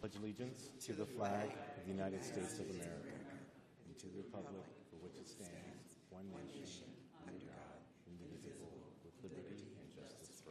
Pledge allegiance to the flag of the United States of America and to the republic for which it stands, one nation, under God, indivisible, with liberty and justice for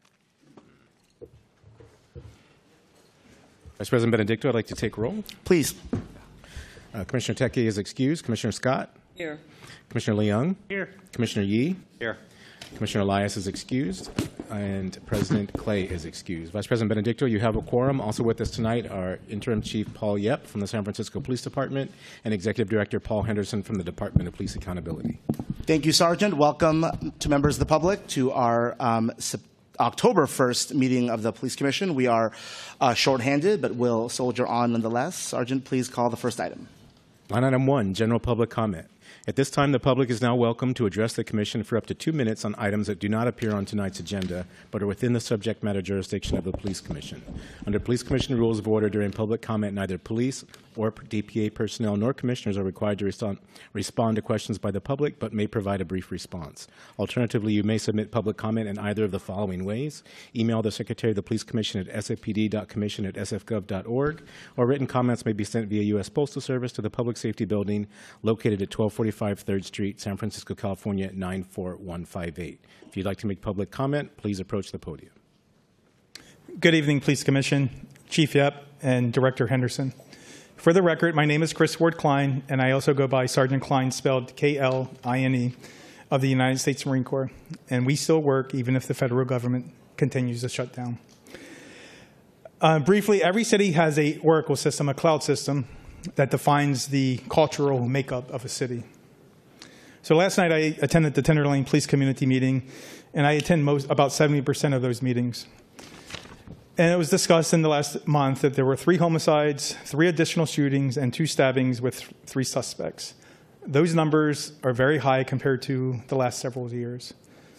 all. Vice President Benedicto, I'd like to take roll. Please. Commissioner Teke is excused. Commissioner Scott? Here. Commissioner Leung? Here. Commissioner Yee? Here. Commissioner Elias is excused, and President Clay is excused. Vice President Benedicto, you have a quorum. Also with us tonight are Interim Chief Paul Yep from the San Francisco Police Department and Executive Director Paul Henderson from the Department of Police Accountability. Thank you, Sergeant. Welcome to members of the public to our October 1st meeting of the Police Commission. We are shorthanded, but we'll soldier on nonetheless. Sergeant, please call the first item. Line item 1, general public comment. At this time, the public is now welcome to address the Commission for up to 2 minutes on items that do not appear on tonight's agenda, but are within the subject matter jurisdiction of the Police Commission. Under Police Commission Rules of Order, during public comment, neither police or DPA personnel nor commissioners are required to respond to questions by the public, but may provide a brief response. Alternatively, you may submit public comment in either of the following ways. Email the Secretary of the Police Commission at sfpd.commission@sfgov.org, or written comments may be sent via U.S. Postal Service to the Public Safety Building located at 1245 3rd Street, San Francisco, California, 94158. If you'd like to make public comment, please approach the podium. Good evening, Police Commission, Chief Yep, and Director Henderson. For the record, my name is Chris Ward Klein, and I also go by Sergeant Klein, spelled K-L-I-N-E, of the United States Marine Corps. And we still work even if the federal government continues to shut down. Briefly, every city has a Oracle system, a cloud system, that defines the cultural makeup of a city. So last night I attended the Tenderloin Police Community meeting, and I attend about 70% of those meetings. And it was discussed in the last month that there were 3 homicides, 3 additional shootings, and 2 stabbings with 3 suspects. Those numbers are very high compared to the last several years.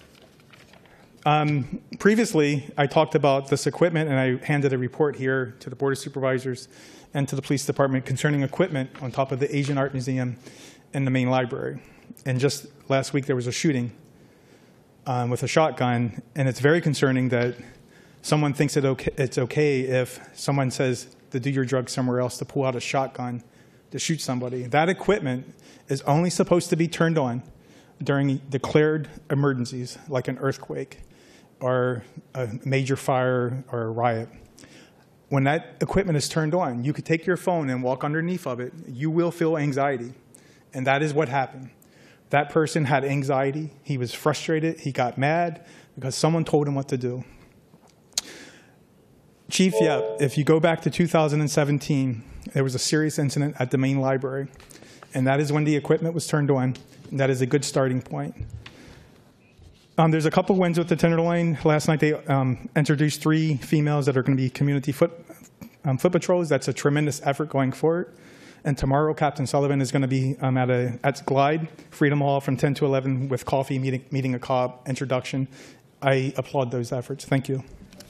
Previously, I talked about this equipment, and I handed a report here to the Board of Supervisors and to the Police Department concerning equipment on top of the Asian Art Museum and the main library. And just last week, there was a shooting with a shotgun, and it's very concerning that someone thinks it's okay if someone says to do your drugs somewhere else, to pull out a shotgun to shoot somebody. That equipment is only supposed to be turned on during declared emergencies, like an earthquake or a major fire or a riot. When that equipment is turned on, you could take your phone and walk underneath of it. You will feel anxiety, and that is what happened. That person had anxiety. He was frustrated. He got mad because someone told him what to do. Chief Yep, if you go back to 2017, there was a serious incident at the main library, and that is when the equipment was turned on, and that is a good starting point. There's a couple wins with the Tenderloin. Last night they introduced 3 females that are going to be community foot patrols. That's a tremendous effort going forward. And tomorrow, Captain Sullivan is going to be at Glide, Freedom Hall from 10 to 11 with coffee, meeting a cop, introduction. I applaud those efforts. Thank you.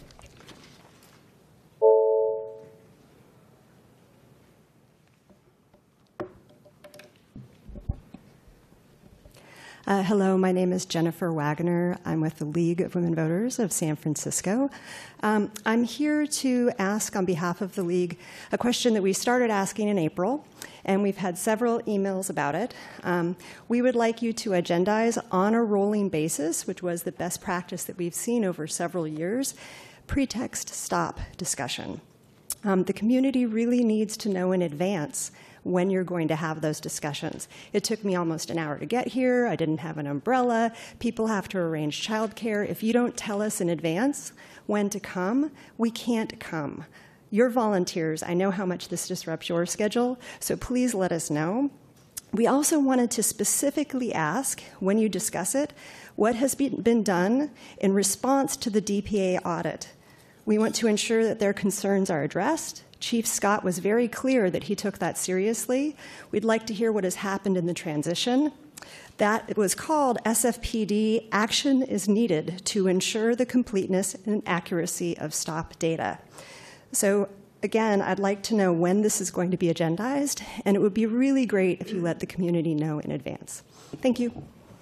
Hello, my name is Jennifer Wagner. I'm with the League of Women Voters of San Francisco. I'm here to ask on behalf of the League a question that we started asking in April, and we've had several emails about it. We would like you to agendize on a rolling basis, which was the best practice that we've seen over several years, pretext stop discussion. The community really needs to know in advance when you're going to have those discussions. It took me almost an hour to get here. I didn't have an umbrella. People have to arrange childcare. If you don't tell us in advance when to come, we can't come. You're volunteers. I know how much this disrupts your schedule, so please let us know. We also wanted to specifically ask, when you discuss it, what has been done in response to the DPA audit. We want to ensure that their concerns are addressed. Chief Scott was very clear that he took that seriously. We'd like to hear what has happened in the transition. That it was called SFPD Action is Needed to Ensure the Completeness and Accuracy of STOP Data. So again, I'd like to know when this is going to be agendized, and it would be really great if you let the community know in advance. Thank you.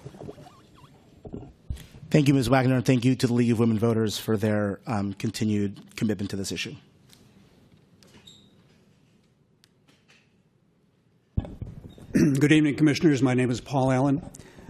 Thank you, Ms. Wagner, and thank you to the League of Women Voters for their continued commitment to this issue. Good evening, Commissioners. My name is Paul Allen.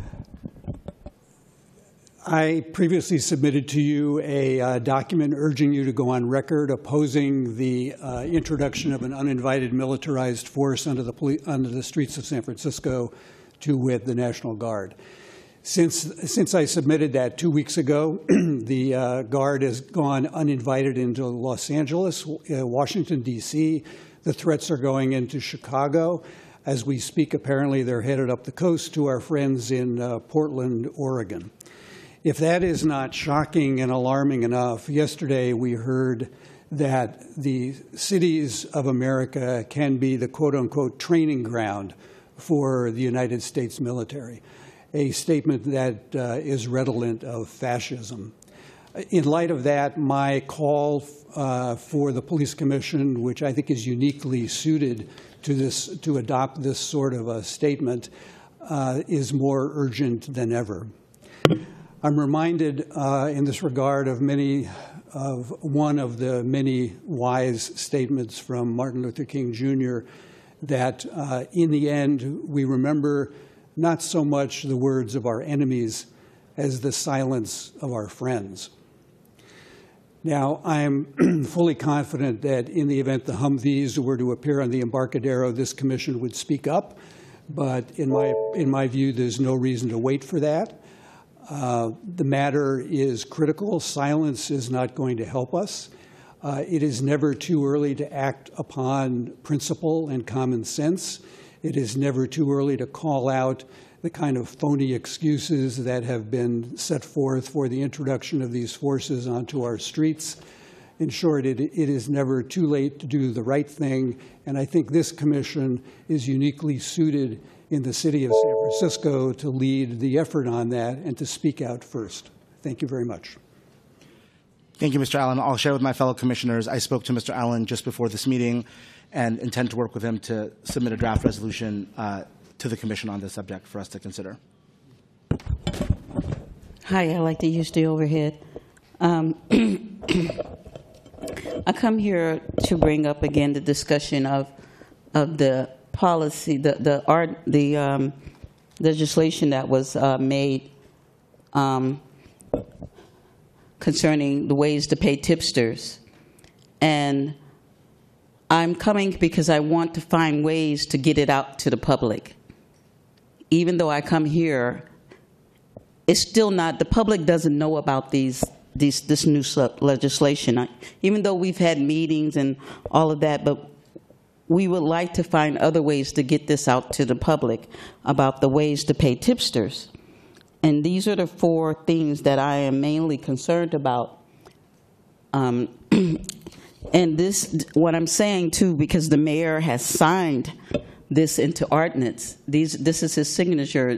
I previously submitted to you a document urging you to go on record opposing the introduction of an uninvited militarized force under the streets of San Francisco, to wit, the National Guard. Since I submitted that 2 weeks ago, the Guard has gone uninvited into Los Angeles, Washington, D.C. The threats are going into Chicago. As we speak, apparently they're headed up the coast to our friends in Portland, Oregon. If that is not shocking and alarming enough, yesterday we heard that the cities of America can be the quote-unquote training ground for the United States military, a statement that is redolent of fascism. In light of that, my call for the Police Commission, which I think is uniquely suited to adopt this sort of a statement, is more urgent than ever. I'm reminded in this regard of one of the many wise statements from Martin Luther King Jr. that in the end we remember not so much the words of our enemies as the silence of our friends. Now, I'm fully confident that in the event the Humvees were to appear on the Embarcadero, this commission would speak up, but in my view, there's no reason to wait for that. The matter is critical. Silence is not going to help us. It is never too early to act upon principle and common sense. It is never too early to call out the kind of phony excuses that have been set forth for the introduction of these forces onto our streets. In short, it is never too late to do the right thing, and I think this commission is uniquely suited in the city of San Francisco to lead the effort on that and to speak out first. Thank you very much. Thank you, Mr. Allen. I'll share with my fellow commissioners. I spoke to Mr. Allen just before this meeting and intend to work with him to submit a draft resolution to the commission on this subject for us to consider. Hi, I like to use the overhead. I come here to bring up again the discussion of the policy, the legislation that was made concerning the ways to pay tipsters. And I'm coming because I want to find ways to get it out to the public. Even though I come here, it's still not, the public doesn't know about this new legislation. Even though we've had meetings and all of that, but we would like to find other ways to get this out to the public about the ways to pay tipsters. And these are the 4 things that I am mainly concerned about. And this, what I'm saying too, because the mayor has signed this into ordinance. This is his signature,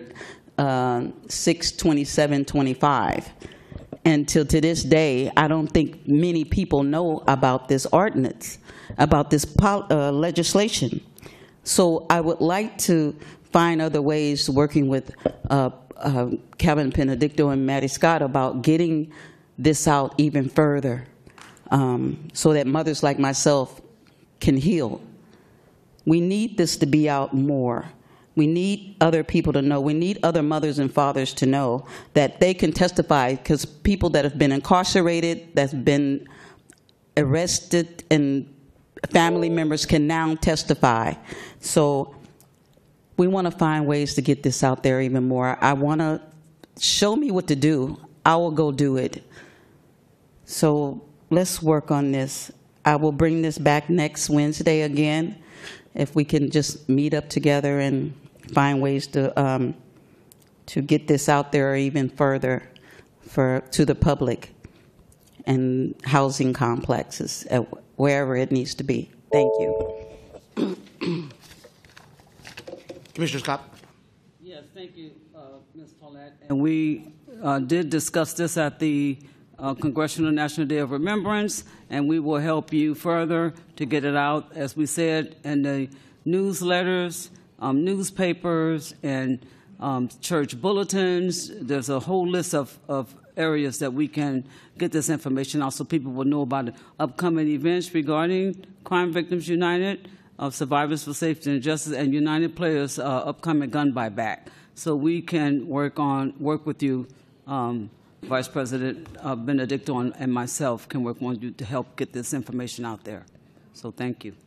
6/27/25. And till to this day, I don't think many people know about this ordinance, about this legislation. So I would like to find other ways, working with Kevin Benedicto and Maddie Scott, about getting this out even further, so that mothers like myself can heal. We need this to be out more. We need other people to know. We need other mothers and fathers to know that they can testify, because people that have been incarcerated, that's been arrested, and family members can now testify. So we want to find ways to get this out there even more. I want to show me what to do. I will go do it. So let's work on this. I will bring this back next Wednesday again, if we can just meet up together and find ways to get this out there even further to the public and housing complexes, wherever it needs to be. Thank you. Commissioner Scott. Yes, thank you, Ms. Paulette. And we did discuss this at the Congressional National Day of Remembrance, and we will help you further to get it out, as we said, in the newsletters, newspapers, and church bulletins. There's a whole list of areas that we can get this information out, so people will know about the upcoming events regarding Crime Victims United, of Survivors for Safety and Justice and United Players' upcoming gun buyback. So we can work with you, Vice President Benedicto and myself can work with you to help get this information out there. So thank you.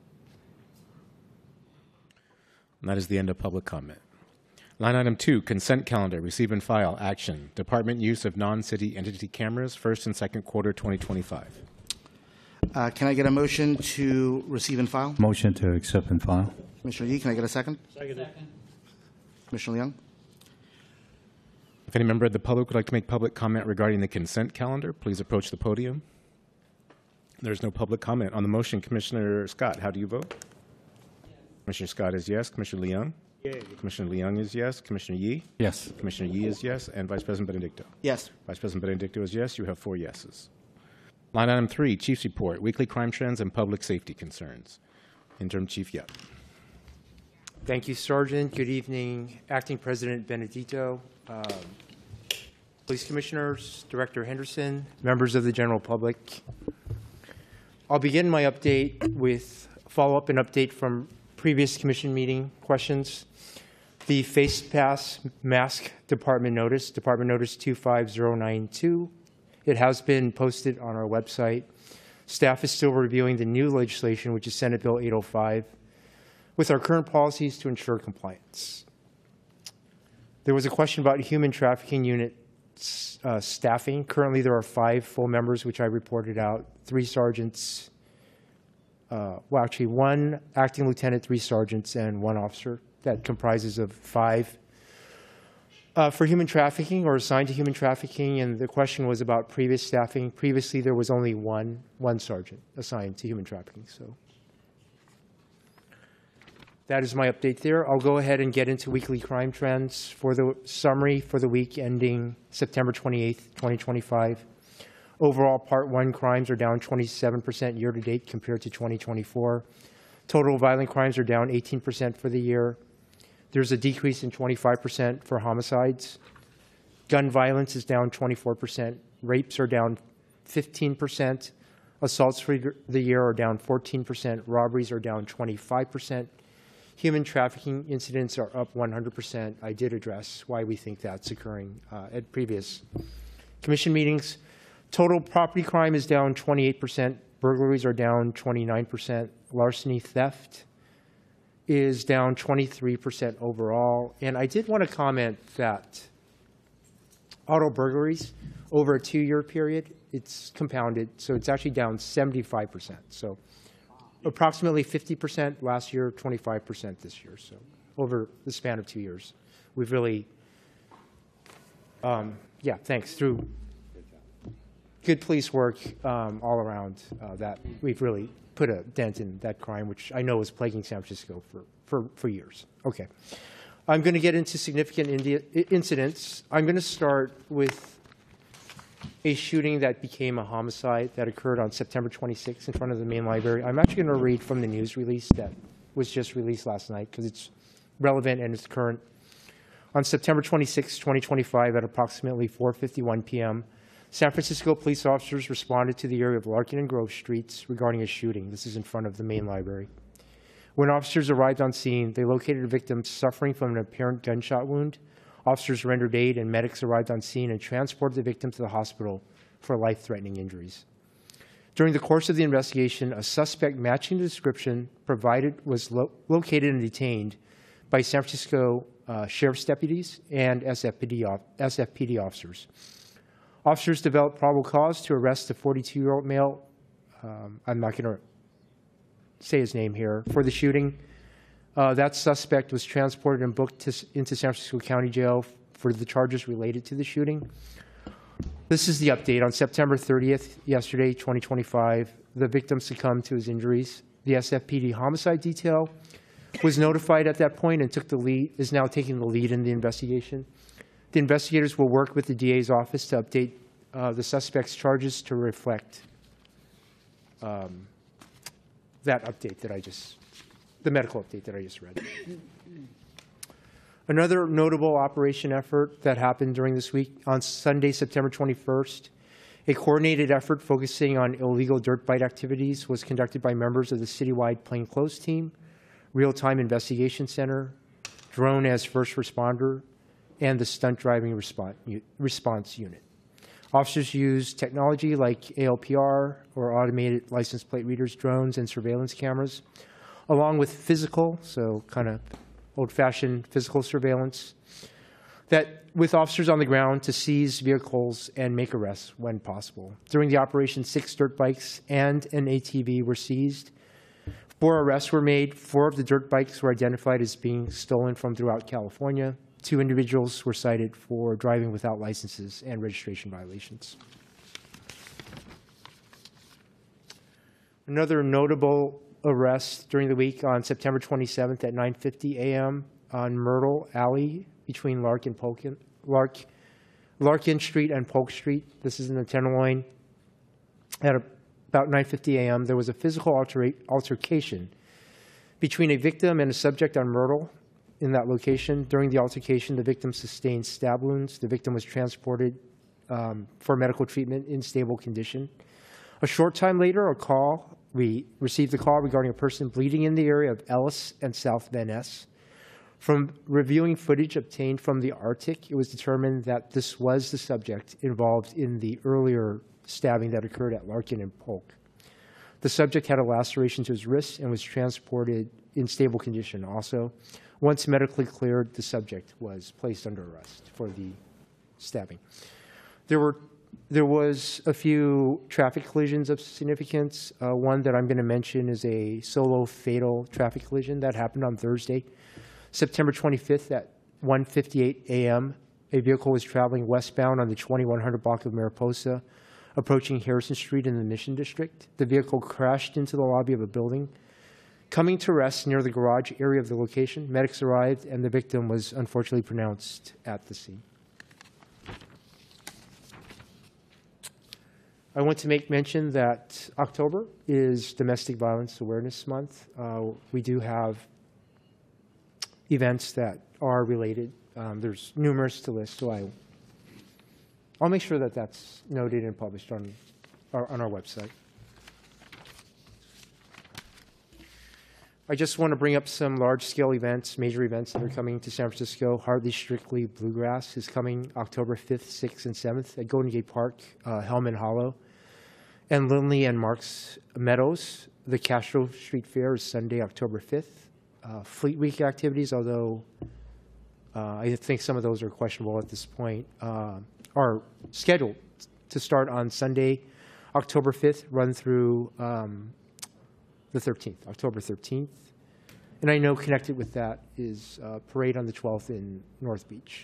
And that is the end of public comment. Line item 2, consent calendar, receive and file, action, department use of non-city entity cameras, first and second quarter 2025. Can I get a motion to receive and file? Motion to accept and file. Commissioner Yee, can I get a second? Second. Commissioner Leung? If any member of the public would like to make public comment regarding the consent calendar, please approach the podium. There's no public comment. On the motion, Commissioner Scott, how do you vote? Yes. Commissioner Scott is yes. Commissioner Leung? Yay. Commissioner Leung is yes. Commissioner Yee? Yes. Commissioner Yee is yes. And Vice President Benedicto? Yes. Vice President Benedicto is yes. You have 4 yeses. Line item 3, Chief's report, weekly crime trends and public safety concerns. Interim Chief Yap. Thank you, Sergeant. Good evening, Acting President Benedicto, Police Commissioners, Director Henderson, members of the general public. I'll begin my update with follow-up and update from previous commission meeting questions. The Face Pass Mask Department Notice 25092. It has been posted on our website. Staff is still reviewing the new legislation, which is Senate Bill 805, with our current policies to ensure compliance. There was a question about human trafficking unit staffing. Currently, there are 5 full members, which I reported out, 3 sergeants, well, actually 1 acting lieutenant, 3 sergeants, and 1 officer. That comprises of 5 for human trafficking or assigned to human trafficking. And the question was about previous staffing. Previously, there was only one sergeant assigned to human trafficking. So that is my update there. I'll go ahead and get into weekly crime trends for the summary for the week ending September 28th, 2025. Overall, Part 1 crimes are down 27% year-to-date compared to 2024. Total violent crimes are down 18% for the year. There's a decrease in 25% for homicides. Gun violence is down 24%. Rapes are down 15%. Assaults for the year are down 14%. Robberies are down 25%. Human trafficking incidents are up 100%. I did address why we think that's occurring at previous commission meetings. Total property crime is down 28%. Burglaries are down 29%. Larceny theft is down 23% overall. And I did want to comment that auto burglaries over a 2-year period, it's compounded. So it's actually down 75%. So approximately 50% last year, 25% this year. So over the span of 2 years, we've really, yeah, thanks. Through good police work all around, that we've really put a dent in that crime, which I know was plaguing San Francisco for years. Okay. I'm going to get into significant incidents. I'm going to start with a shooting that became a homicide that occurred on September 26th in front of the main library. I'm actually going to read from the news release that was just released last night because it's relevant and it's current. On September 26, 2025, at approximately 4:51 p.m., San Francisco police officers responded to the area of Larkin and Grove Streets regarding a shooting. This is in front of the main library. When officers arrived on scene, they located a victim suffering from an apparent gunshot wound. Officers rendered aid and medics arrived on scene and transported the victim to the hospital for life-threatening injuries. During the course of the investigation, a suspect matching the description provided was located and detained by San Francisco Sheriff's deputies and SFPD officers. Officers developed probable cause to arrest a 42-year-old male, I'm not going to say his name here, for the shooting. That suspect was transported and booked into San Francisco County Jail for the charges related to the shooting. This is the update. On September 30th, yesterday, 2025, the victim succumbed to his injuries. The SFPD homicide detail was notified at that point and is now taking the lead in the investigation. The investigators will work with the DA's office to update the suspect's charges to reflect that update that the medical update that I just read. Another notable operation effort that happened during this week, on Sunday, September 21st, A coordinated effort focusing on illegal dirt bike activities was conducted by members of the citywide plainclothes team, real-time investigation center, drone as first responder, and the stunt driving response unit. Officers used technology like ALPR, or automated license plate readers, drones, and surveillance cameras, along with physical, so kind of old-fashioned physical surveillance, that with officers on the ground to seize vehicles and make arrests when possible. During the operation, 6 dirt bikes and an ATV were seized. 4 arrests were made. 4 of the dirt bikes were identified as being stolen from throughout California. 2 individuals were cited for driving without licenses and registration violations. Another notable arrest during the week on September 27th at 9:50 a.m. on Myrtle Alley between Larkin Street and Polk Street. This is in the Tenderloin. At about 9:50 a.m., there was a physical altercation between a victim and a subject on Myrtle in that location. During the altercation, the victim sustained stab wounds. The victim was transported for medical treatment in stable condition. A short time later, we received a call regarding a person bleeding in the area of Ellis and South Van Ness. From reviewing footage obtained from the Arctic, it was determined that this was the subject involved in the earlier stabbing that occurred at Larkin and Polk. The subject had a laceration to his wrist and was transported in stable condition also. Once medically cleared, the subject was placed under arrest for the stabbing. There was a few traffic collisions of significance. One that I'm going to mention is a solo fatal traffic collision that happened on Thursday, September 25th at 1:58 a.m. A vehicle was traveling westbound on the 2100 block of Mariposa, approaching Harrison Street in the Mission District. The vehicle crashed into the lobby of a building. Coming to rest near the garage area of the location, medics arrived, and the victim was unfortunately pronounced at the scene. I want to make mention that October is Domestic Violence Awareness Month. We do have events that are related. There's numerous to list, so I'll make sure that that's noted and published on our website. I just want to bring up some large-scale events, major events that are coming to San Francisco. Hardly Strictly Bluegrass is coming October 5th, 6th, and 7th at Golden Gate Park, Hellman Hollow, and Lindley and Marks Meadows. The Castro Street Fair is Sunday, October 5th. Fleet Week activities, although I think some of those are questionable at this point, are scheduled to start on Sunday, October 5th, run through the 13th, October 13th. And I know connected with that is Parade on the 12th in North Beach.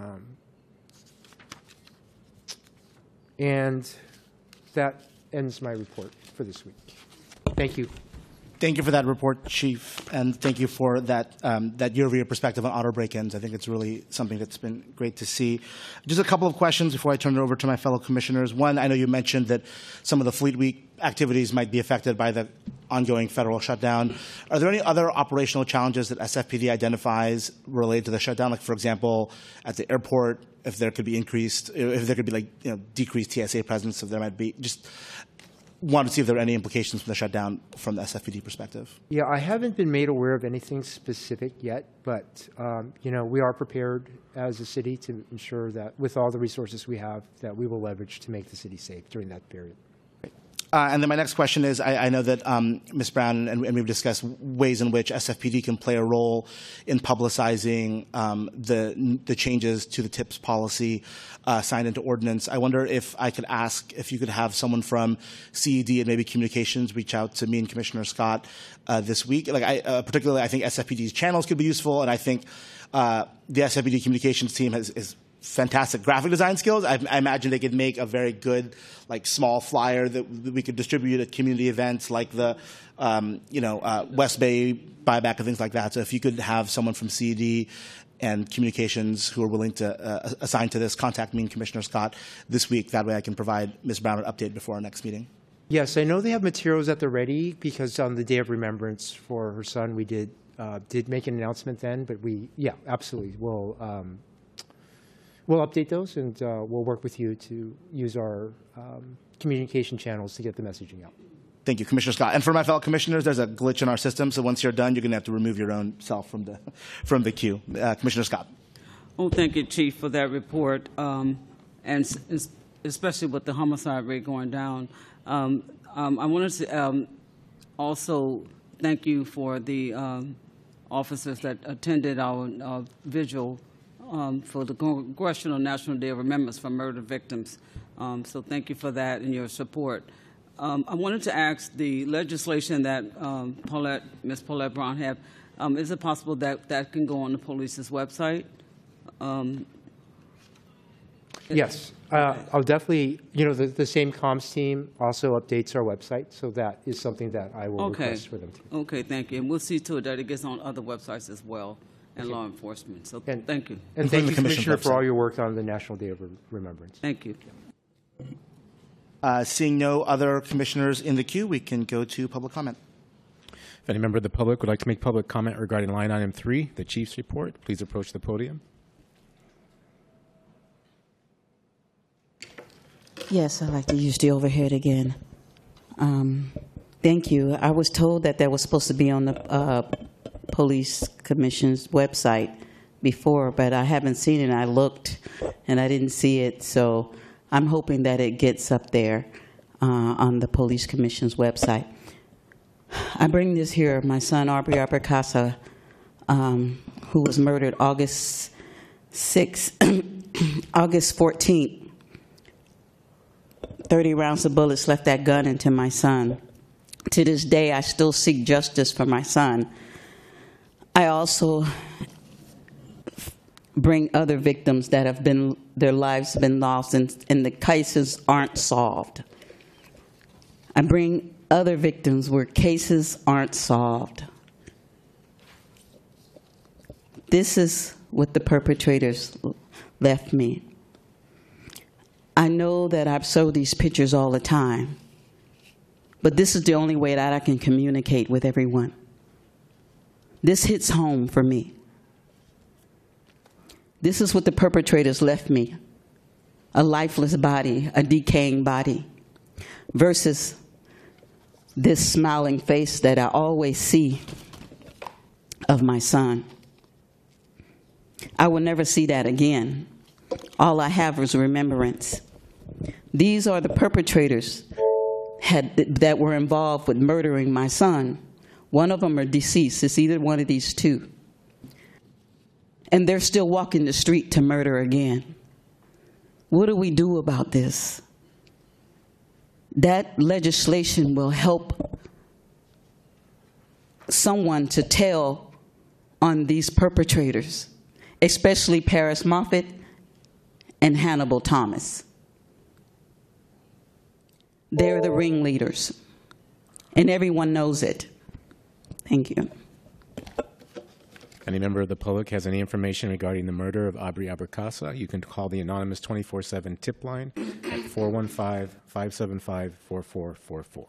And that ends my report for this week. Thank you. Thank you for that report, Chief, and thank you for that year-over-year perspective on auto break-ins. I think it's really something that's been great to see. Just a couple of questions before I turn it over to my fellow commissioners. One, I know you mentioned that some of the Fleet Week activities might be affected by the ongoing federal shutdown. Are there any other operational challenges that SFPD identifies related to the shutdown? Like, for example, at the airport, if there could be decreased TSA presence, if there might be just. Want to see if there are any implications from the shutdown from the SFPD perspective. Yeah, I haven't been made aware of anything specific yet, but we are prepared as a city to ensure that with all the resources we have, that we will leverage to make the city safe during that period. And then my next question is, I know that Ms. Brown and we've discussed ways in which SFPD can play a role in publicizing the changes to the TIPS policy signed into ordinance. I wonder if I could ask if you could have someone from CED and maybe communications reach out to me and Commissioner Scott this week. Particularly, I think SFPD's channels could be useful, and I think the SFPD communications team is fantastic graphic design skills. I imagine they could make a very good, small flyer that we could distribute at community events like the, West Bay buyback and things like that. So if you could have someone from CED and communications who are willing to assign to this, contact me and Commissioner Scott this week. That way I can provide Ms. Brown an update before our next meeting. Yes, I know they have materials at the ready because on the Day of Remembrance for her son, we did make an announcement then, but absolutely. we'll update those, and we'll work with you to use our communication channels to get the messaging out. Thank you, Commissioner Scott. And for my fellow commissioners, there's a glitch in our system, so once you're done, you're going to have to remove your own self from the queue. Commissioner Scott. Oh, thank you, Chief, for that report, especially with the homicide rate going down. I wanted to also thank you for the officers that attended our vigil for the Congressional National Day of Remembrance for Murder Victims. So thank you for that and your support. I wanted to ask the legislation that Ms. Paulette Brown had, is it possible that that can go on the police's website? Yes, I'll definitely, the same comms team also updates our website, so that is something that I will request for them to. Okay, thank you. And we'll see to it that it gets on other websites as well and law enforcement. So thank you. And thank you, Commissioner, for all your work on the National Day of Remembrance. Thank you. Seeing no other commissioners in the queue, we can go to public comment. If any member of the public would like to make public comment regarding line item 3, the Chief's report, please approach the podium. Yes, I'd like to use the overhead again. Thank you. I was told that was supposed to be on the Police Commission's website before, but I haven't seen it. I looked, and I didn't see it, so I'm hoping that it gets up there on the Police Commission's website. I bring this here, my son, Aubrey Abercasa, who was murdered August 14th. 30 rounds of bullets left that gun into my son. To this day, I still seek justice for my son. I also bring other victims that have been, their lives have been lost and the cases aren't solved. I bring other victims where cases aren't solved. This is what the perpetrators left me. I know that I've showed these pictures all the time, but this is the only way that I can communicate with everyone. This hits home for me. This is what the perpetrators left me: a lifeless body, a decaying body, versus this smiling face that I always see of my son. I will never see that again. All I have is remembrance. These are the perpetrators that were involved with murdering my son. One of them are deceased. It's either one of these two. And they're still walking the street to murder again. What do we do about this? That legislation will help someone to tell on these perpetrators, especially Paris Moffett and Hannibal Thomas. They're the ringleaders, and everyone knows it. Thank you. Any member of the public has any information regarding the murder of Aubrey Abercasa, you can call the anonymous 24/7 tip line at 415-575-4444.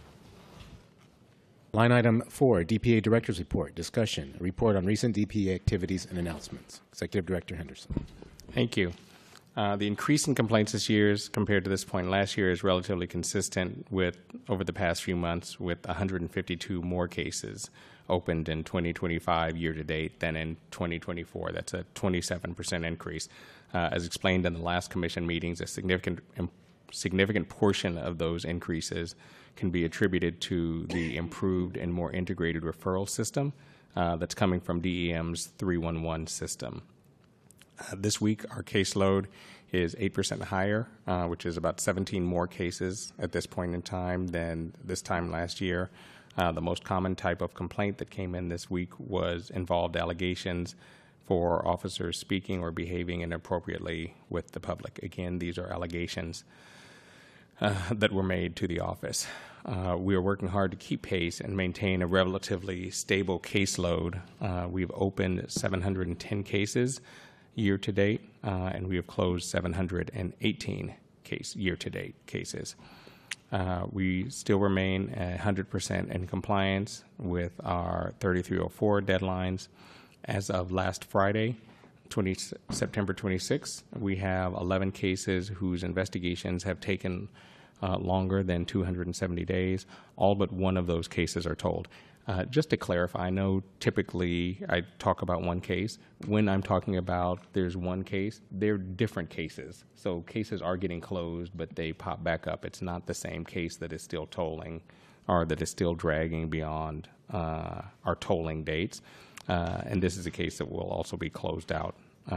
Line item 4, DPA Director's Report, discussion, a report on recent DPA activities and announcements. Executive Director Henderson. Thank you. The increase in complaints this year compared to this point last year is relatively consistent with over the past few months, with 152 more cases opened in 2025 year to date than in 2024. That's a 27% increase. As explained in the last commission meetings, a significant portion of those increases can be attributed to the improved and more integrated referral system that's coming from DEM's 311 system. This week, our caseload is 8% higher, which is about 17 more cases at this point in time than this time last year. The most common type of complaint that came in this week involved allegations for officers speaking or behaving inappropriately with the public. Again, these are allegations that were made to the office. We are working hard to keep pace and maintain a relatively stable caseload. We've opened 710 cases year to date, and we have closed 718 year-to-date cases. We still remain 100% in compliance with our 3304 deadlines. As of last Friday, September 26th, we have 11 cases whose investigations have taken longer than 270 days. All but one of those cases are told. Just to clarify, I know typically I talk about one case. When I'm talking about there's one case, they're different cases. So cases are getting closed, but they pop back up. It's not the same case that is still tolling or that is still dragging beyond our tolling dates. And this is a case that will also be closed out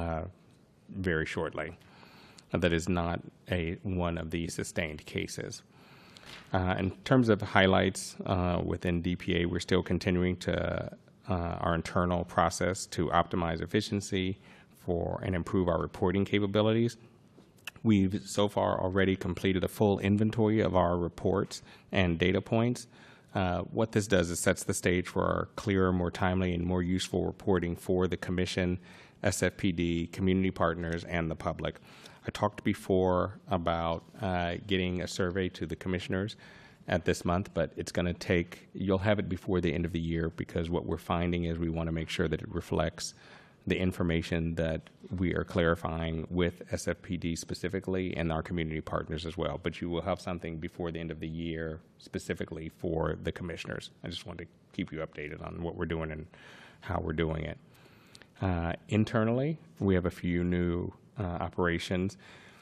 very shortly. That is not one of the sustained cases. In terms of highlights within DPA, we're still continuing to our internal process to optimize efficiency and improve our reporting capabilities. We've so far already completed a full inventory of our reports and data points. What this does is sets the stage for our clearer, more timely, and more useful reporting for the Commission, SFPD, community partners, and the public. I talked before about getting a survey to the commissioners at this month, but it's going to take, you'll have it before the end of the year, because what we're finding is we want to make sure that it reflects the information that we are clarifying with SFPD specifically and our community partners as well. But you will have something before the end of the year specifically for the commissioners. I just wanted to keep you updated on what we're doing and how we're doing it. Internally, we have a few new operations.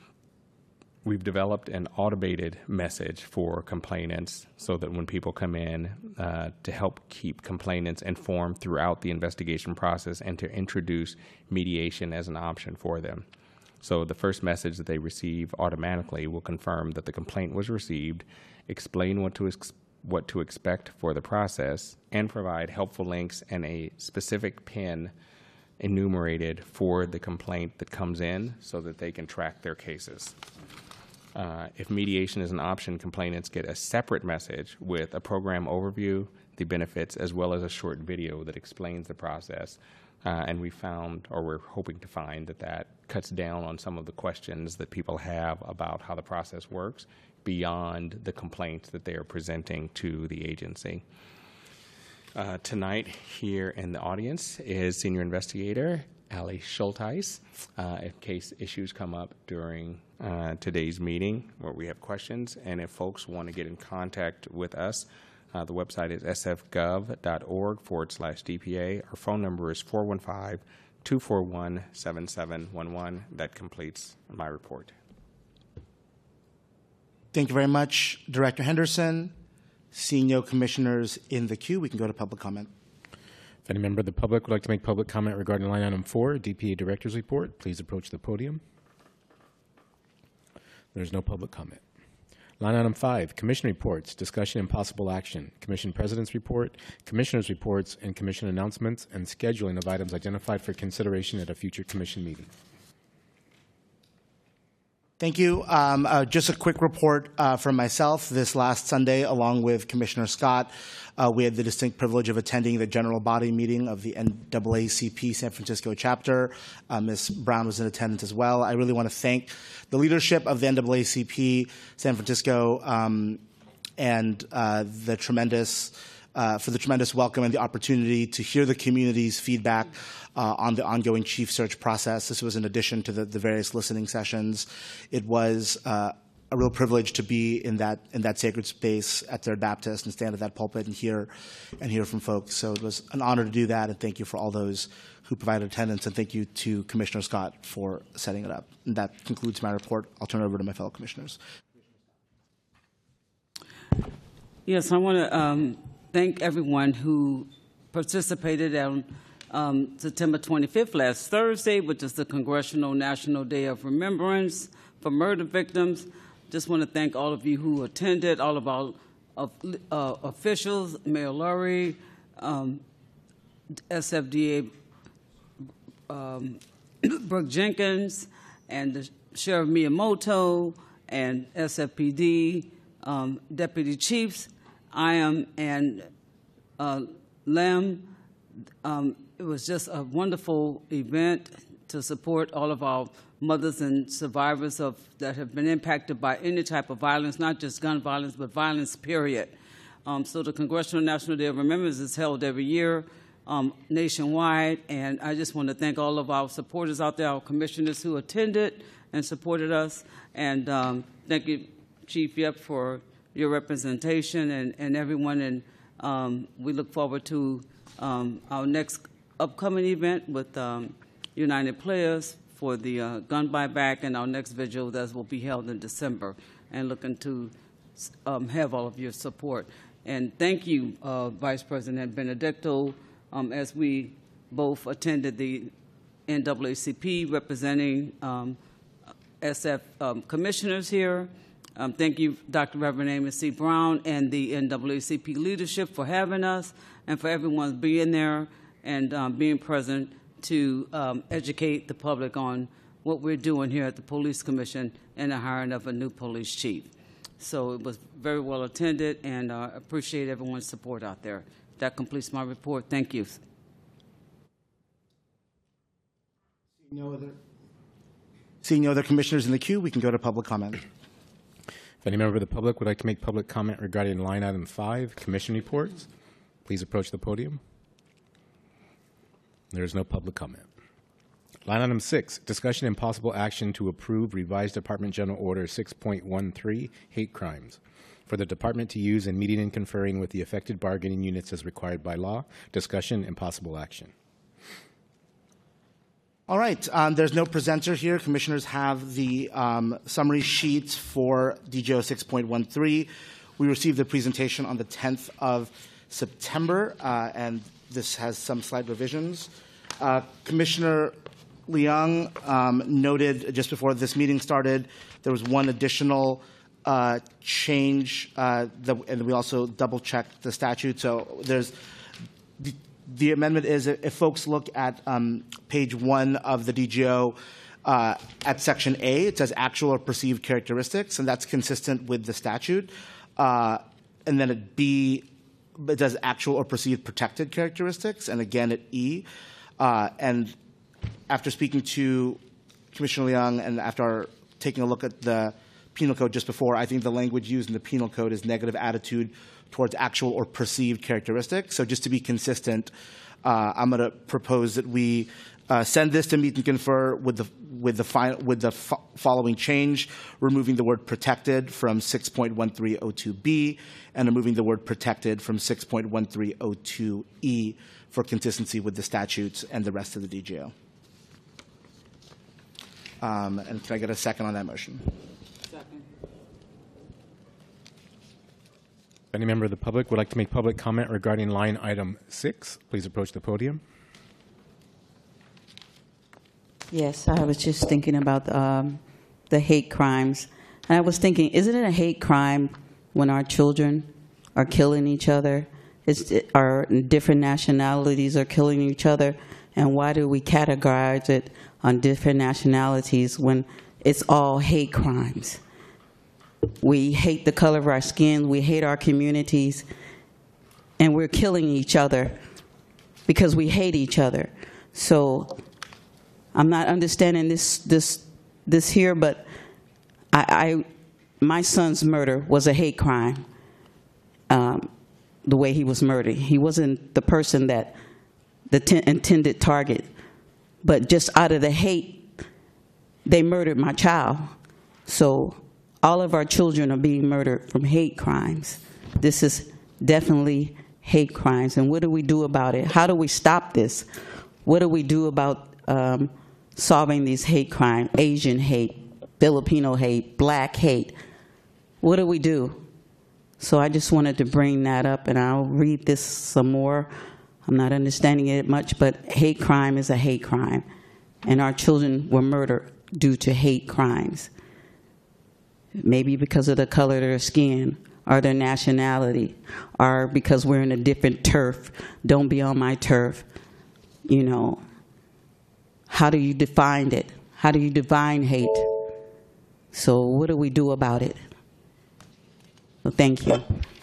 We've developed an automated message for complainants so that when people come in to help keep complainants informed throughout the investigation process and to introduce mediation as an option for them. So the first message that they receive automatically will confirm that the complaint was received, explain what to expect for the process, and provide helpful links and a specific PIN enumerated for the complaint that comes in so that they can track their cases. If mediation is an option, complainants get a separate message with a program overview, the benefits, as well as a short video that explains the process. And we found, or we're hoping to find, that cuts down on some of the questions that people have about how the process works beyond the complaints that they are presenting to the agency. Tonight, here in the audience, is Senior Investigator Ali Schulteis. If case issues come up during today's meeting where we have questions, and if folks want to get in contact with us, the website is sfgov.org/DPA. Our phone number is 415-241-7711. That completes my report. Thank you very much, Director Henderson. Seeing no commissioners in the queue, we can go to public comment. If any member of the public would like to make public comment regarding line item 4, DPA Director's Report, please approach the podium. There's no public comment. Line item 5, Commission Reports, Discussion and Possible Action, Commission President's Report, Commissioners' Reports, and Commission Announcements, and scheduling of items identified for consideration at a future Commission meeting. Thank you. Just a quick report from myself. This last Sunday, along with Commissioner Scott, we had the distinct privilege of attending the general body meeting of the NAACP San Francisco chapter. Ms. Brown was in attendance as well. I really want to thank the leadership of the NAACP San Francisco and the tremendous welcome and the opportunity to hear the community's feedback on the ongoing chief search process. This was in addition to the various listening sessions. It was a real privilege to be in that sacred space at Third Baptist and stand at that pulpit and hear from folks. So it was an honor to do that, and thank you for all those who provided attendance, and thank you to Commissioner Scott for setting it up. And that concludes my report. I'll turn it over to my fellow commissioners. Yes, I want to thank everyone who participated on September 25th, last Thursday, which is the Congressional National Day of Remembrance for Murder Victims. Just want to thank all of you who attended, all of our officials, Mayor Lurie, SFDA Brooke Jenkins, and the Sheriff Miyamoto, and SFPD Deputy Chiefs, Iam and Lem. It was just a wonderful event to support all of our mothers and survivors that have been impacted by any type of violence, not just gun violence, but violence, period. So the Congressional National Day of Remembrance is held every year nationwide. And I just want to thank all of our supporters out there, our commissioners who attended and supported us. And thank you, Chief Yep, for your representation and everyone. And we look forward to our next upcoming event with United Players for the gun buyback, and our next vigil that will be held in December, and looking to have all of your support. And thank you, Vice President Benedicto, as we both attended the NAACP representing SF commissioners here. Thank you, Dr. Reverend Amos C. Brown and the NAACP leadership for having us, and for everyone being there and being present to educate the public on what we're doing here at the Police Commission and the hiring of a new police chief. So it was very well attended, and I appreciate everyone's support out there. That completes my report. Thank you. Seeing no other commissioners in the queue, we can go to public comment. If any member of the public would like to make public comment regarding line item 5, commission reports, please approach the podium. There is no public comment. Line item 6, discussion and possible action to approve revised Department General Order 6.13, hate crimes, for the department to use in meeting and conferring with the affected bargaining units as required by law. Discussion and possible action. All right, there's no presenter here. Commissioners have the summary sheets for DGO 6.13. We received the presentation on the 10th of September, and this has some slight revisions. Commissioner Leung noted just before this meeting started, there was one additional change, and we also double-checked the statute. So there's the amendment is, if folks look at page 1 of the DGO, at section A, it says actual or perceived characteristics, and that's consistent with the statute. And then at B, it does actual or perceived protected characteristics, and again at E. And after speaking to Commissioner Leung and after taking a look at the penal code just before, I think the language used in the penal code is negative attitude towards actual or perceived characteristics. So just to be consistent, I'm going to propose that we send this to meet and confer with the following change: removing the word protected from 6.1302B and removing the word protected from 6.1302E for consistency with the statutes and the rest of the DGO. And can I get a second on that motion? Second. If any member of the public would like to make public comment regarding line item 6, please approach the podium. Yes, I was just thinking about the hate crimes. And I was thinking, isn't it a hate crime when our children are killing each other? Our different nationalities are killing each other? And why do we categorize it on different nationalities when it's all hate crimes? We hate the color of our skin, we hate our communities, and we're killing each other because we hate each other. So I'm not understanding this here, but my son's murder was a hate crime, the way he was murdered. He wasn't the person that the intended target, but just out of the hate, they murdered my child. So all of our children are being murdered from hate crimes. This is definitely hate crimes. And what do we do about it? How do we stop this? What do we do about solving these hate crimes? Asian hate, Filipino hate, black hate. What do we do? So I just wanted to bring that up, and I'll read this some more. I'm not understanding it much, but hate crime is a hate crime. And our children were murdered due to hate crimes. Maybe because of the color of their skin, or their nationality, or because we're in a different turf. Don't be on my turf. You know, how do you define it? How do you define hate? So what do we do about it? Well, thank you.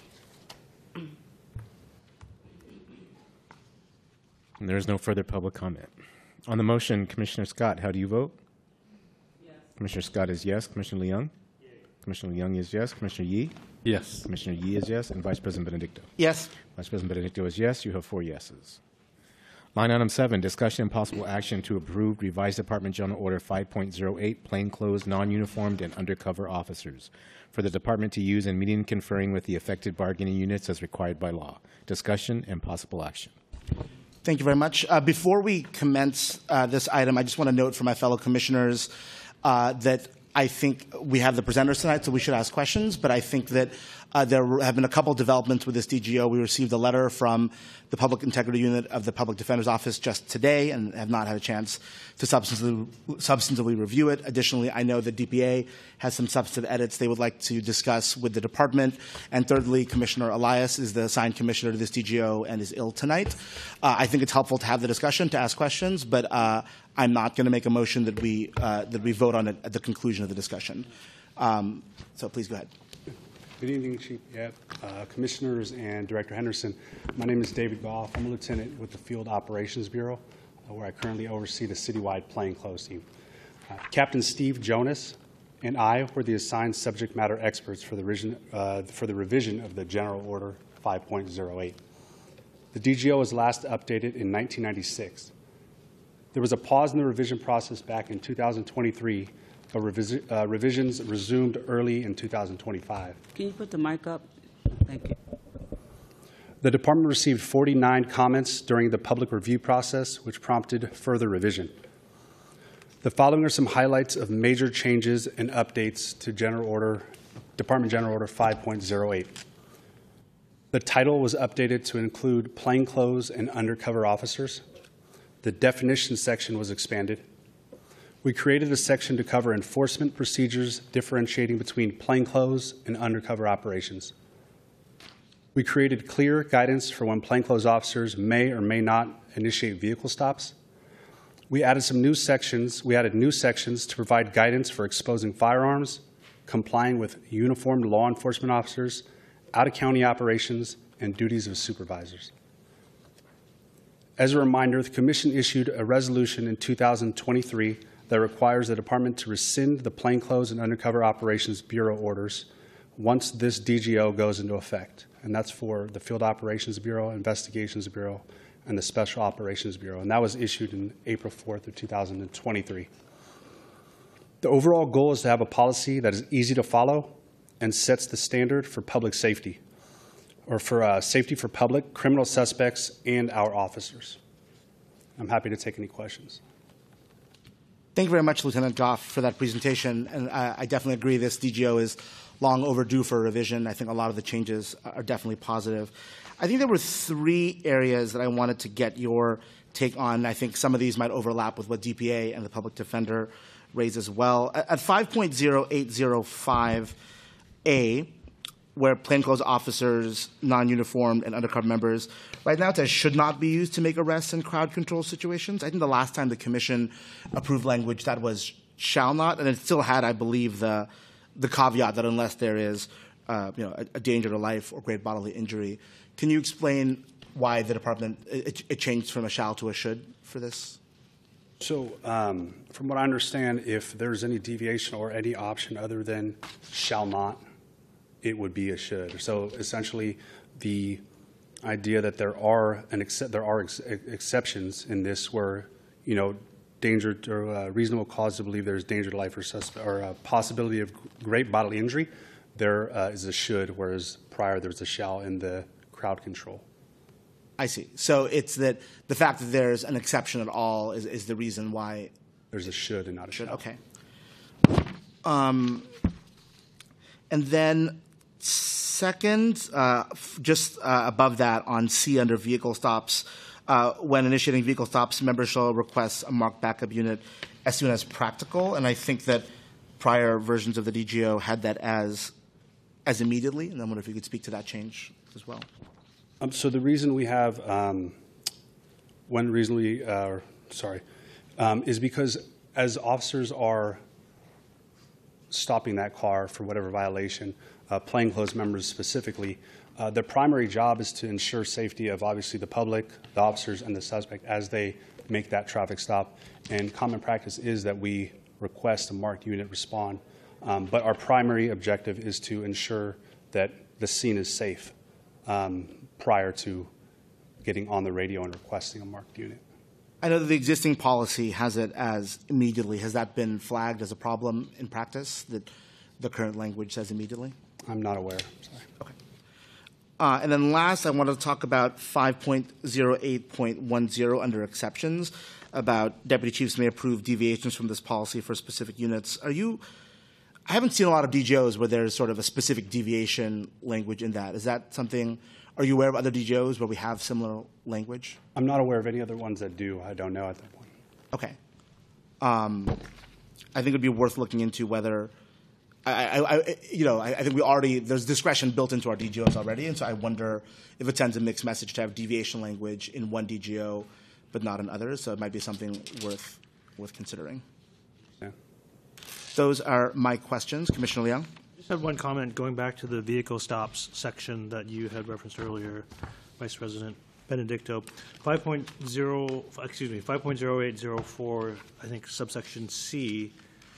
And there is no further public comment. On the motion, Commissioner Scott, how do you vote? Yes. Commissioner Scott is yes. Commissioner Leung? Yes. Commissioner Leung is yes. Commissioner Yee? Yes. Commissioner Yee is yes. And Vice President Benedicto? Yes. Vice President Benedicto is yes. You have 4 yeses. Line item 7, discussion and possible action to approve revised Department General Order 5.08, plainclothes, non-uniformed, and undercover officers for the department to use in meeting and conferring with the affected bargaining units as required by law. Discussion and possible action. Thank you very much. Before we commence this item, I just want to note for my fellow commissioners that I think we have the presenters tonight, so we should ask questions, but I think that there have been a couple developments with this DGO. We received a letter from the Public Integrity Unit of the Public Defender's Office just today and have not had a chance to substantively review it. Additionally, I know that DPA has some substantive edits they would like to discuss with the department. And thirdly, Commissioner Elias is the assigned commissioner to this DGO and is ill tonight. I think it's helpful to have the discussion, to ask questions, but I'm not going to make a motion that we vote on it at the conclusion of the discussion. So please go ahead. Good evening, Chief Yep, Commissioners and Director Henderson. My name is David Goff. I'm a lieutenant with the Field Operations Bureau, where I currently oversee the citywide plainclothes team. Captain Steve Jonas and I were the assigned subject matter experts for the revision of the General Order 5.08. The DGO was last updated in 1996. There was a pause in the revision process back in 2023, but revisions resumed early in 2025. Can you put the mic up? Thank you. The department received 49 comments during the public review process, which prompted further revision. The following are some highlights of major changes and updates to Department General Order 5.08. The title was updated to include plainclothes and undercover officers. The definition section was expanded. We created a section to cover enforcement procedures differentiating between plainclothes and undercover operations. We created clear guidance for when plainclothes officers may or may not initiate vehicle stops. We added new sections to provide guidance for exposing firearms, complying with uniformed law enforcement officers, out-of-county operations, and duties of supervisors. As a reminder, the Commission issued a resolution in 2023 that requires the Department to rescind the Plainclothes and Undercover Operations Bureau orders once this DGO goes into effect. And that's for the Field Operations Bureau, Investigations Bureau, and the Special Operations Bureau. And that was issued in April 4th of 2023. The overall goal is to have a policy that is easy to follow and sets the standard for public safety, or for safety for public, criminal suspects, and our officers. I'm happy to take any questions. Thank you very much, Lieutenant Goff, for that presentation. And I definitely agree this DGO is long overdue for revision. I think a lot of the changes are definitely positive. I think there were 3 areas that I wanted to get your take on. I think some of these might overlap with what DPA and the Public Defender raised as well. At 5.0805A, where plainclothes officers, non-uniformed, and undercover members, right now it says should not be used to make arrests in crowd control situations. I think the last time the Commission approved language that was shall not, and it still had, I believe, the caveat that unless there is a danger to life or great bodily injury. Can you explain why the department, it changed from a shall to a should for this? So from what I understand, if there's any deviation or any option other than shall not, it would be a should. So essentially, the idea that there are exceptions in this where, danger or reasonable cause to believe there's danger to life or a possibility of great bodily injury, there is a should, whereas prior there was a shall in the crowd control. I see. So it's that the fact that there's an exception at all is the reason why there's a should and not a shall. Okay. And then second, just above that on C under vehicle stops, when initiating vehicle stops, members shall request a marked backup unit as soon as practical. And I think that prior versions of the DGO had that as immediately. And I wonder if you could speak to that change as well. So the reason we have is because as officers are stopping that car for whatever violation, plainclothes members specifically, their primary job is to ensure safety of obviously the public, the officers, and the suspect as they make that traffic stop. And common practice is that we request a marked unit respond. But our primary objective is to ensure that the scene is safe prior to getting on the radio and requesting a marked unit. I know that the existing policy has it as immediately. Has that been flagged as a problem in practice, that the current language says immediately? I'm not aware. Sorry. Okay. And then last, I want to talk about 5.08.10 under exceptions, about deputy chiefs may approve deviations from this policy for specific units. I haven't seen a lot of DGOs where there's sort of a specific deviation language in that. Is that something, are you aware of other DGOs where we have similar language? I'm not aware of any other ones that do. I don't know at that point. Okay. I think it would be worth looking into whether, I think we already, there's discretion built into our DGOs already, and so I wonder if it sends a mixed message to have deviation language in one DGO but not in others, so it might be something worth considering. Yeah. Those are my questions. Commissioner Leung? I just have one comment going back to the vehicle stops section that you had referenced earlier, Vice President Benedicto. 5.0804, I think subsection C,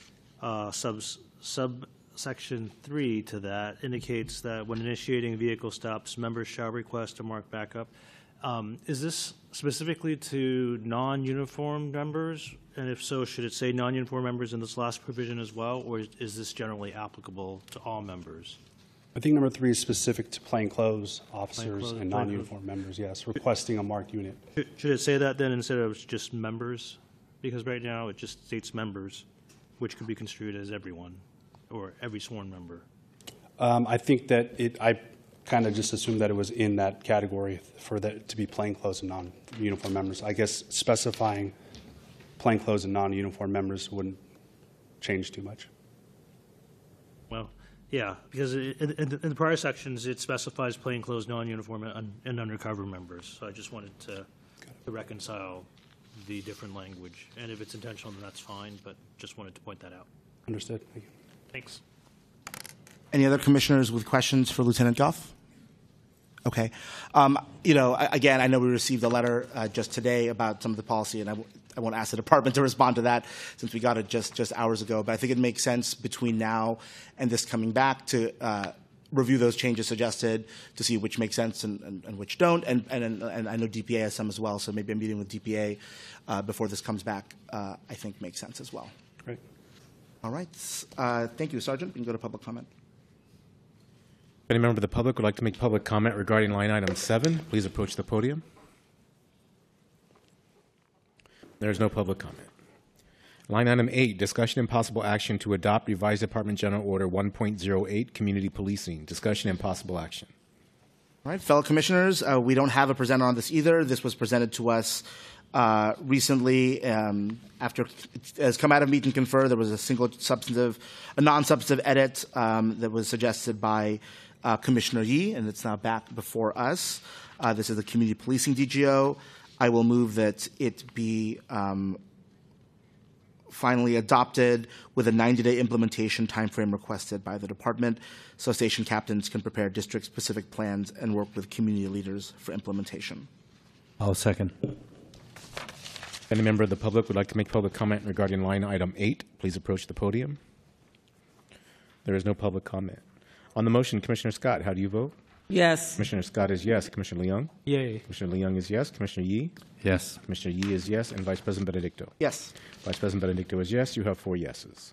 subsection 3 to that indicates that when initiating vehicle stops, members shall request a marked backup. Is this specifically to non-uniformed members? And if so, should it say non-uniformed members in this last provision as well, or is this generally applicable to all members? I think number 3 is specific to plainclothes officers and non-uniform members, yes, requesting a marked unit. Should it say that then instead of just members? Because right now it just states members, which could be construed as everyone or every sworn member. I think that I kind of just assumed that it was in that category for that to be plainclothes and non-uniform members. I guess specifying plainclothes and non-uniform members wouldn't change too much. Well, yeah, because in the prior sections, it specifies plainclothes, non-uniform, and undercover members. So I just wanted to reconcile the different language. And if it's intentional, then that's fine, but just wanted to point that out. Understood. Thank you. Thanks. Any other commissioners with questions for Lieutenant Goff? Okay. Again, I know we received a letter just today about some of the policy, and I won't ask the department to respond to that since we got it just hours ago. But I think it makes sense between now and this coming back to review those changes suggested to see which make sense and which don't. And I know DPA has some as well, so maybe a meeting with DPA before this comes back I think makes sense as well. Great. All right. Thank you, Sergeant. We can go to public comment. If any member of the public would like to make public comment regarding line item 7, please approach the podium. There is no public comment. Line item 8, discussion and possible action to adopt revised Department General Order 1.08, community policing. Discussion and possible action. All right, fellow commissioners, we don't have a presenter on this either. This was presented to us recently after it has come out of Meet and Confer. There was a non-substantive edit that was suggested by Commissioner Yee, and it's now back before us. This is the community policing DGO. I will move that it be finally adopted with a 90-day implementation timeframe requested by the department, so station captains can prepare district-specific plans and work with community leaders for implementation. I'll second. If any member of the public would like to make public comment regarding line item 8, please approach the podium. There is no public comment. On the motion, Commissioner Scott, how do you vote? Yes. Commissioner Scott is yes. Commissioner Leung? Yay. Commissioner Leung is yes. Commissioner Yee? Yes. Commissioner Yee is yes. And Vice President Benedicto? Yes. Vice President Benedicto is yes. You have 4 yeses.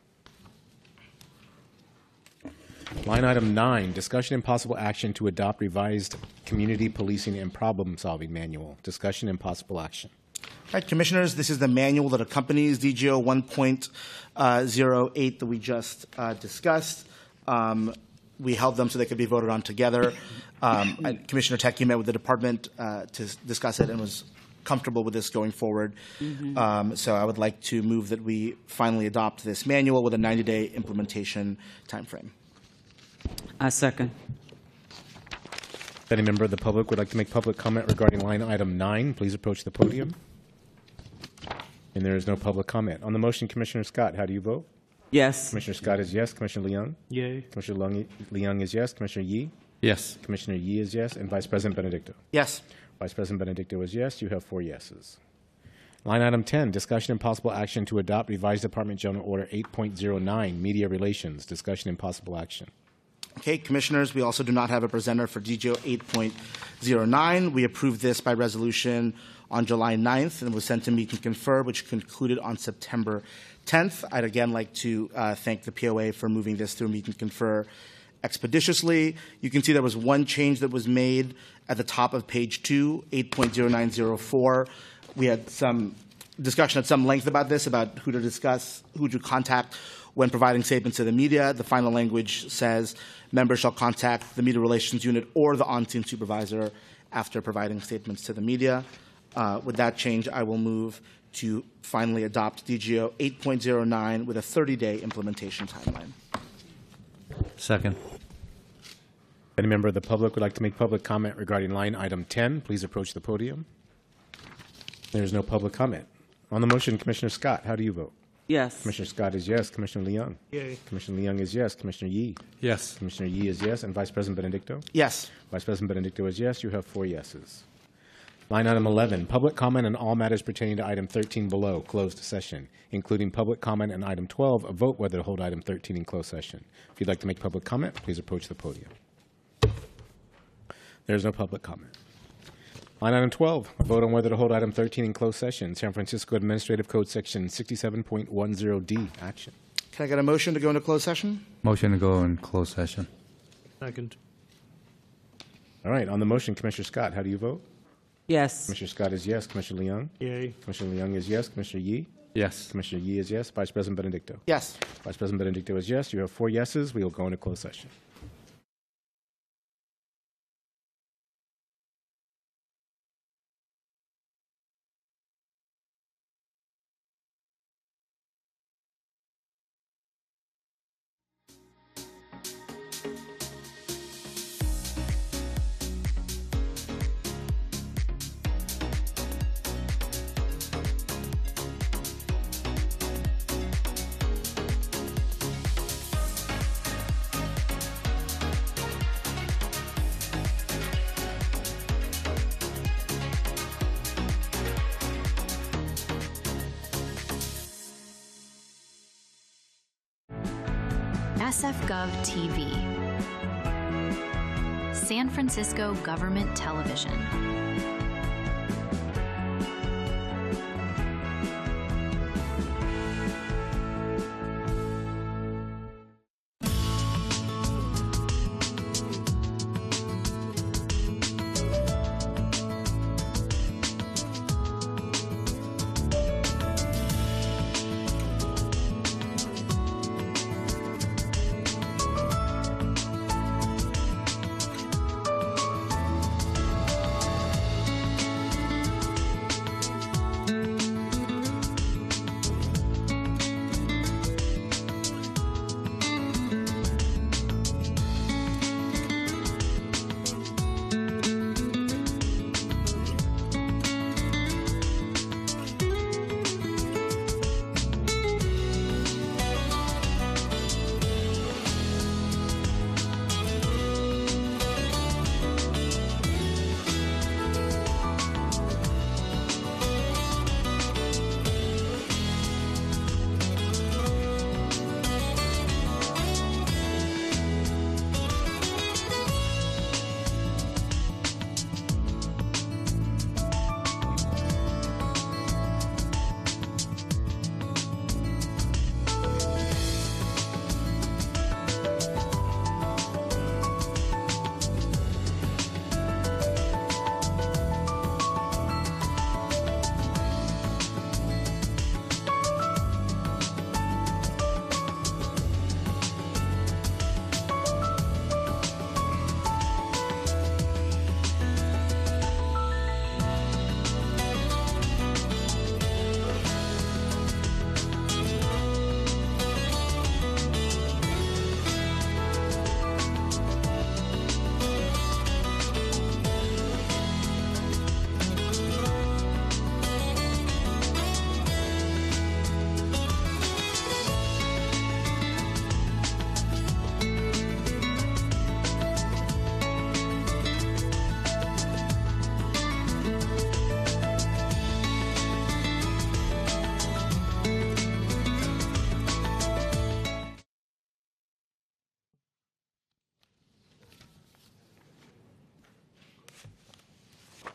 Line item 9, discussion and possible action to adopt revised community policing and problem-solving manual. Discussion and possible action. All right, commissioners, this is the manual that accompanies DGO 1.08 that we just discussed. We held them so they could be voted on together. Commissioner Tech, you met with the department to discuss it and was comfortable with this going forward. So I would like to move that we finally adopt this manual with a 90-day implementation timeframe. I second. If any member of the public would like to make public comment regarding line item 9, please approach the podium. And there is no public comment. On the motion, Commissioner Scott, how do you vote? Yes. Commissioner Scott is yes. Commissioner Leung? Yay. Commissioner Leung is yes. Commissioner Yee? Yes. Commissioner Yee is yes. And Vice President Benedicto? Yes. Vice President Benedicto is yes. You have 4 yeses. Line item 10, discussion and possible action to adopt revised Department General Order 8.09, media relations. Discussion and possible action. Okay, Commissioners, we also do not have a presenter for DGO 8.09. We approved this by resolution on July 9th and was sent to Meet and Confer, which concluded on September 10th. I'd again like to thank the POA for moving this through Meet and Confer expeditiously. You can see there was one change that was made at the top of page 2, 8.0904. We had some discussion at some length about this, about who to discuss, who to contact when providing statements to the media. The final language says members shall contact the Media Relations Unit or the on-scene supervisor after providing statements to the media. With that change, I will move to finally adopt DGO 8.09 with a 30-day implementation timeline. Second. If any member of the public would like to make public comment regarding line item 10, please approach the podium. There is no public comment. On the motion, Commissioner Scott, how do you vote? Yes. Commissioner Scott is yes. Commissioner Leung? Yay. Commissioner Leung is yes. Commissioner Yee? Yes. Commissioner Yee is yes. And Vice President Benedicto? Yes. Vice President Benedicto is yes. You have 4 yeses. Line item 11, public comment on all matters pertaining to item 13 below, closed session, including public comment on item 12, a vote whether to hold item 13 in closed session. If you'd like to make public comment, please approach the podium. There is no public comment. Line item 12, a vote on whether to hold item 13 in closed session, San Francisco Administrative Code Section 67.10D, action. Can I get a motion to go into closed session? Motion to go in closed session. Second. All right, on the motion, Commissioner Scott, how do you vote? Yes. Commissioner Scott is yes. Commissioner Leung? Yay. Commissioner Leung is yes. Commissioner Yee? Yes. Commissioner Yee is yes. Vice President Benedicto? Yes. Vice President Benedicto is yes. You have 4 yeses. We will go into closed session. SFGov TV, San Francisco Government Television.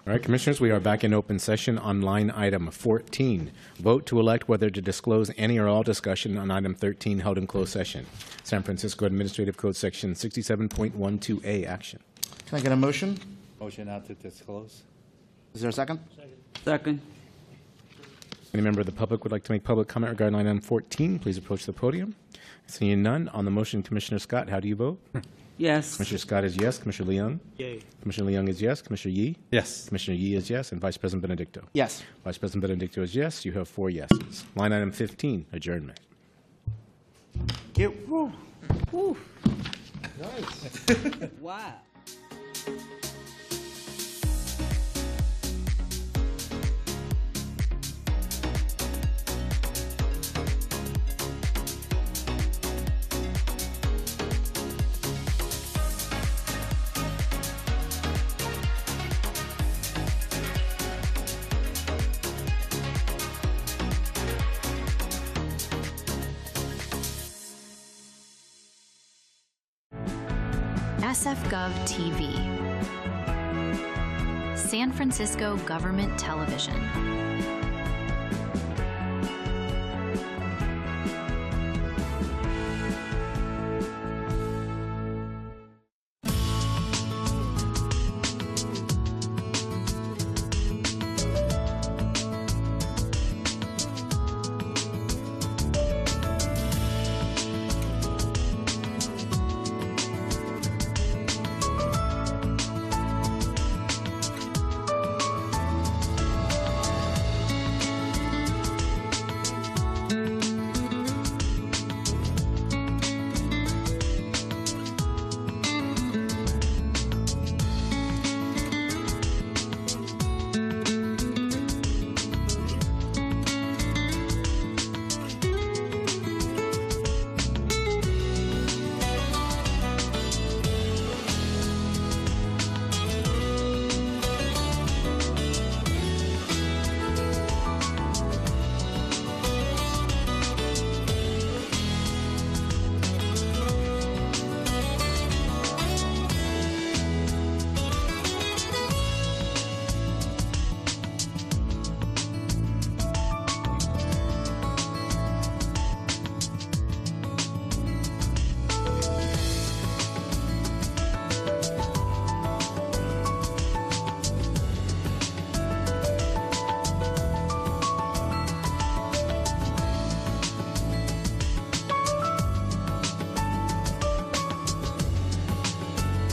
All right, Commissioners, we are back in open session on line item 14. Vote to elect whether to disclose any or all discussion on item 13 held in closed session. San Francisco Administrative Code Section 67.12A, action. Can I get a motion? Motion not to disclose. Is there a second? Second. Any member of the public would like to make public comment regarding line item 14, please approach the podium. Seeing none, on the motion, Commissioner Scott, how do you vote? Yes. Commissioner Scott is yes. Commissioner Leung? Yay. Commissioner Leung is yes. Commissioner Yee? Yes. Commissioner Yee is yes. And Vice President Benedicto? Yes. Vice President Benedicto is yes. You have 4 yeses. Line item 15, adjournment. Woo. Woo. Wow. SFGov TV, San Francisco Government Television.